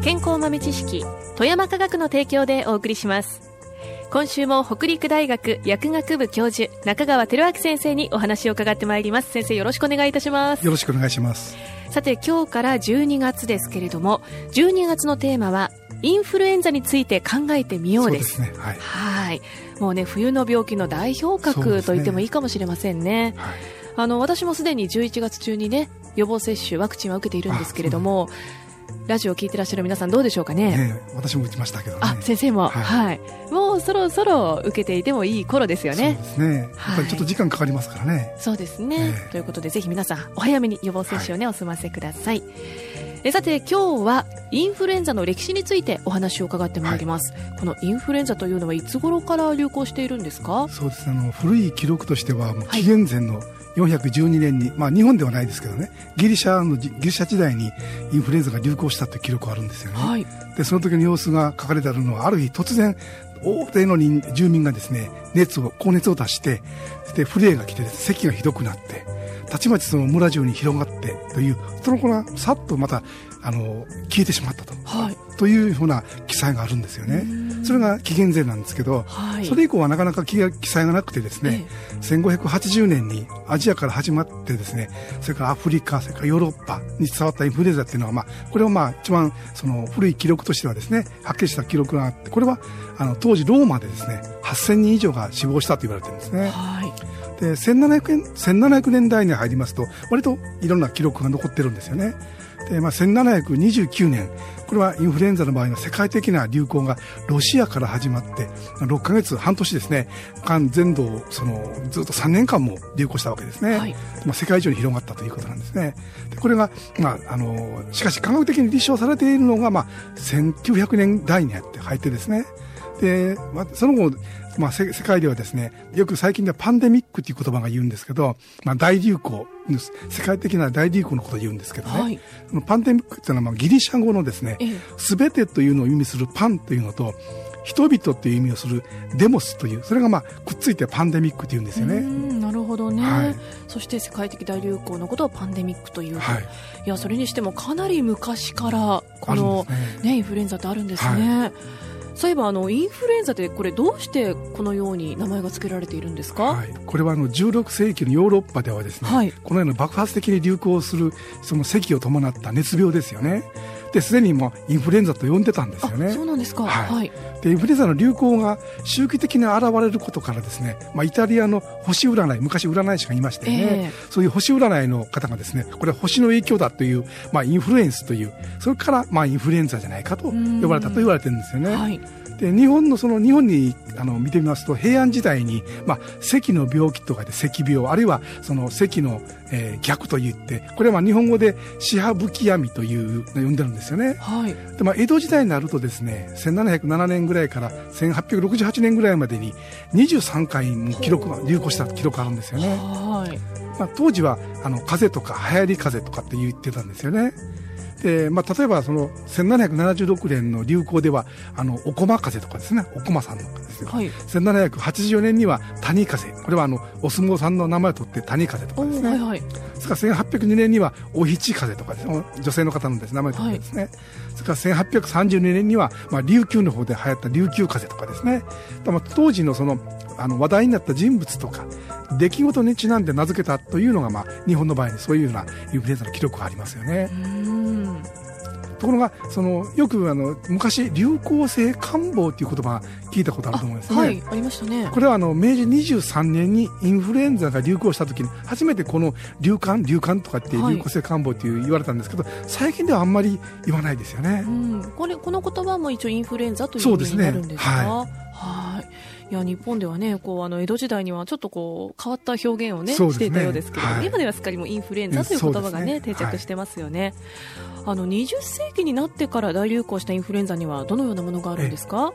健康豆知識、富山科学の提供でお送りします。今週も北陸大学薬学部教授中川照明先生にお話を伺ってまいります。先生、よろしくお願いいたします。 よろしくお願いします。 さて、今日から12月ですけれども、12月のテーマはインフルエンザについて考えてみようです。 そうですね。 はい。もうね、冬の病気の代表格と言ってもいいかもしれませんね。私もすでに11月中にね、予防接種ワクチンは受けているんですけれども、ラジオを聞いてらっしゃる皆さんどうでしょうかね。 私も打ちましたけどね。 先生も、もうそろそろ受けていてもいい頃ですよね。 そうですね。やっぱりちょっと時間かかりますからね。 そうですね。ということで、ぜひ皆さんお早めに予防接種をね、お済ませください。さて、今日はインフルエンザの歴史についてお話を伺ってまいります。このインフルエンザというのはいつ頃から流行しているんですか？ そうですね。古い記録としてはもう紀元前の412年に、日本ではないですけどね、ギリシャ時代にインフルエンザが流行したという記録があるんですよね。で、その時の様子が書かれてあるのは、ある日突然大勢の住民がですね、高熱を出して、でフレーが来て、咳がひどくなって、たちまちその村中に広がってという、その子がさっとまた消えてしまったと、というふうな記載があるんですよね。それが紀元前なんですけど、それ以降はなかなか記載がなくてですね、1580年にアジアから始まってですね、それからアフリカ、それからヨーロッパに伝わったインフルエンザっていうのは、これは一番その古い記録としてはですね、はっきりした記録があって、これは当時ローマでですね、8000人以上が死亡したと言われてるんですね。で、1700年代に入りますと割といろんな記録が残ってるんですよね。で、1729年、これはインフルエンザの場合の世界的な流行がロシアから始まって6ヶ月、半年ですね、全土をずっと3年間も流行したわけですね。世界中に広がったということなんですね。で、これが、しかし科学的に立証されているのが、1900年代に入ってですね。で、その後、世界ではですね、よく最近ではパンデミックという言葉が言うんですけど、大流行、世界的な大流行のことを言うんですけどね、パンデミックというのはギリシャ語のですね、すべてというのを意味するパンというのと、人々という意味をするデモスという、それがくっついてパンデミックというんですよね。 なるほどね。そして世界的大流行のことをパンデミックというと、いや、それにしてもかなり昔からこの、インフルエンザってあるんですね。そういえばインフルエンザってこれどうしてこのように名前が付けられているんですか？ これは16世紀のヨーロッパではですね、このような爆発的に流行するその咳を伴った熱病ですよね。で、すでにもうインフルエンザと呼んでたんですよね。 そうなんですか。 で、インフルエンザの流行が周期的に現れることからですね、イタリアの星占い、昔占い師がいましてね、そういう星占いの方がですね、これは星の影響だという、インフルエンスという、それからインフルエンザじゃないかと呼ばれたと言われてるんですよね。で、日本に見てみますと、平安時代に、咳の病気とかで咳病、あるいはその咳の、逆と言って、これは日本語で四破吹き闇という呼んでるんですよね。で、江戸時代になるとですね、1707年ぐらいから1868年ぐらいまでに23回も流行した記録があるんですよね。当時は風邪とか流行り風邪とかって言ってたんですよね。で、例えばその1776年の流行ではお駒風邪とかですね、お駒さんのですよ、1784年には谷風邪、これはお相撲さんの名前を取って谷風邪とかですね、それから1802年にはお七風邪とかですね、女性の方のです、ね、名前を取ってですね、それから1832年には、琉球の方で流行った琉球風邪とかですね、当時のその話題になった人物とか出来事にちなんで名付けたというのが、日本の場合にそういうようなインフルエンザの記録がありますよね。ところがよく昔流行性感冒という言葉聞いたことあると思うんですね。 ありましたね。 これは明治23年にインフルエンザが流行した時に初めてこの流感とかって流行性感冒という言われたんですけど、最近ではあんまり言わないですよね。 この言葉も一応インフルエンザという意味になるんですか？いや、日本ではね、江戸時代にはちょっと変わった表現をね、していたようですけど、今ではすっかりもインフルエンザという言葉がね、定着してますよね。20世紀になってから大流行したインフルエンザにはどのようなものがあるんですか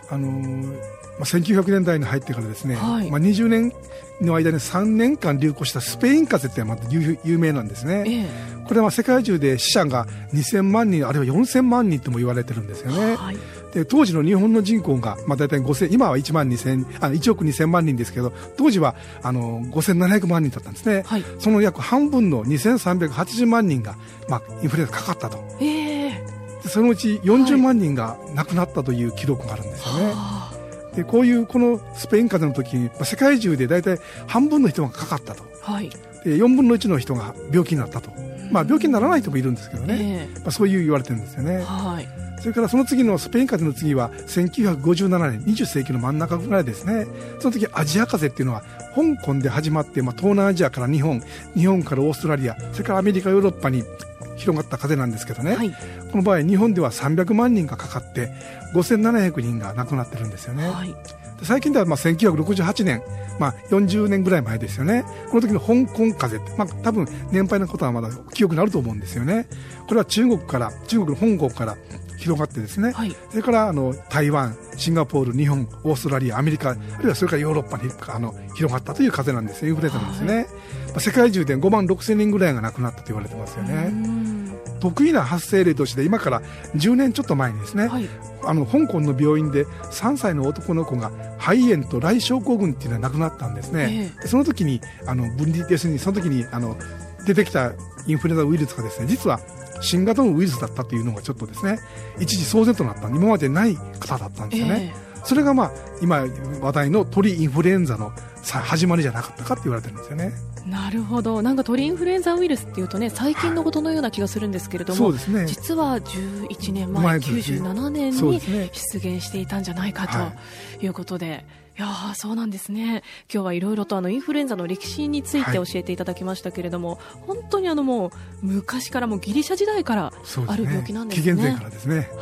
？1900年代に入ってからですね、20年の間に3年間流行したスペイン風邪ってまた有名なんですね。これは世界中で死者が2000万人あるいは4000万人とも言われてるんですよね。で、当時の日本の人口が、だいたい今は1億2000万人ですけど、当時は5700万人だったんですね。その約半分の2380万人が、インフルエンザかかったと。 そのうち40万人が亡くなったという記録があるんですよね。でこのスペイン風邪の時に、世界中で大体半分の人がかかったと、で4分の1の人が病気になったと、病気にならない人もいるんですけどね、そういう言われてるんですよね。それからその次のスペイン風邪の次は1957年20世紀の真ん中ぐらいですね。その時アジア風邪っていうのは香港で始まって、東南アジアから日本からオーストラリア、それからアメリカヨーロッパに広がった風邪なんですけどね、この場合日本では300万人がかかって5700人が亡くなってるんですよね。で最近では1968年、40年ぐらい前ですよね。この時の香港風邪って、多分年配のことはまだ記憶にあると思うんですよね。これは中国の香港から広がってですね、それから台湾、シンガポール、日本、オーストラリア、アメリカ、あるいはそれからヨーロッパに広がったという風邪なんですよ。インフルエンザなんですね。世界中で5万6千人ぐらいが亡くなったと言われてますよね。得意な発生例として今から10年ちょっと前にですね、香港の病院で3歳の男の子が肺炎と雷症候群っていうのが亡くなったんですね。その時に分離ですね、その時に出てきたインフルエンザウイルスがですね、実は新型のウイルスだったというのがちょっとですね、一時騒然となった今までない方だったんですよね。それが今話題の鳥インフルエンザの始まりじゃなかったかって言われてるんですよね。 なるほど。なんか鳥インフルエンザウイルスっていうとね、最近のことのような気がするんですけれども、 そうですね、 実は11年前97年に出現していたんじゃないかということで、いやそうなんですね。今日はいろいろとインフルエンザの歴史について教えていただきましたけれども、本当にもう昔からもギリシャ時代からある病気なんですね。 紀元前からですね。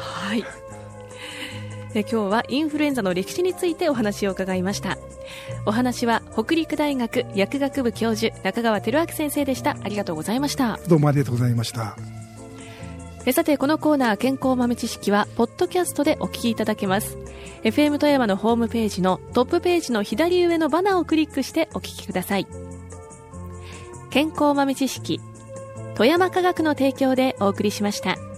今日はインフルエンザの歴史についてお話を伺いました。お話は北陸大学薬学部教授中川輝明先生でした。ありがとうございました。 どうもありがとうございました。 さてこのコーナー健康豆知識はポッドキャストでお聞きいただけます。 FM 富山のホームページのトップページの左上のバナーをクリックしてお聞きください。健康豆知識、富山科学の提供でお送りしました。